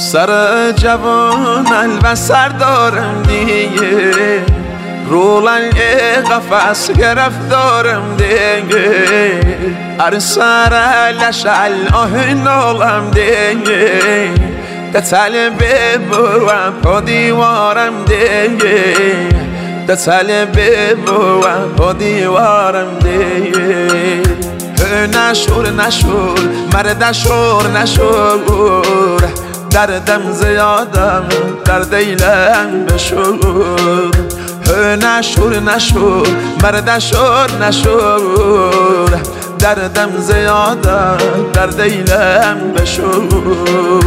سر جوان البسر دارم دیگه، رولنگ قفص گرفتارم دیگه، هر سر لشل آهن آلم دیگه، دتل ببوم پا دیوارم دیگه، دتل ببوم پا دیوارم دیگه. نشور نشور مرد شور نشور، دردم زیادم در دیلم بشور. نشور نشور مرد شور نشور، دردم زیادم در دیلم بشور.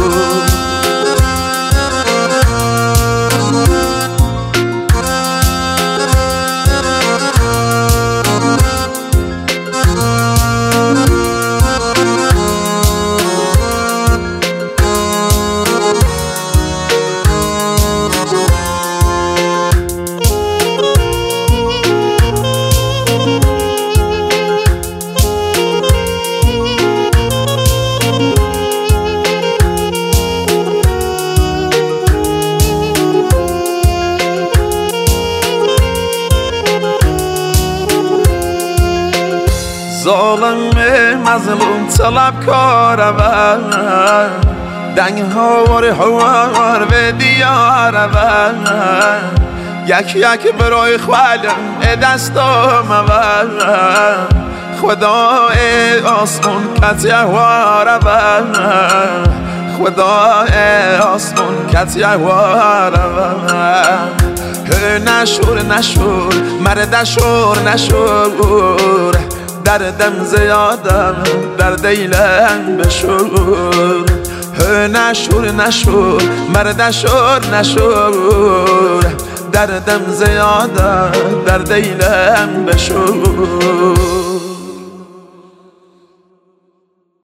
ظالم مظلوم طلبکارم، دنگ هوار هوار به دیارم، یک یک برای خالم دستام، خدای آسمون کت یهوارم، خدای آسمون کت یهوارم. نشور نشور مرد شور نشور، دردم زیادم در دیلم بشور. نشور نشور مرد شور نشور، دردم زیادم در دیلم بشور.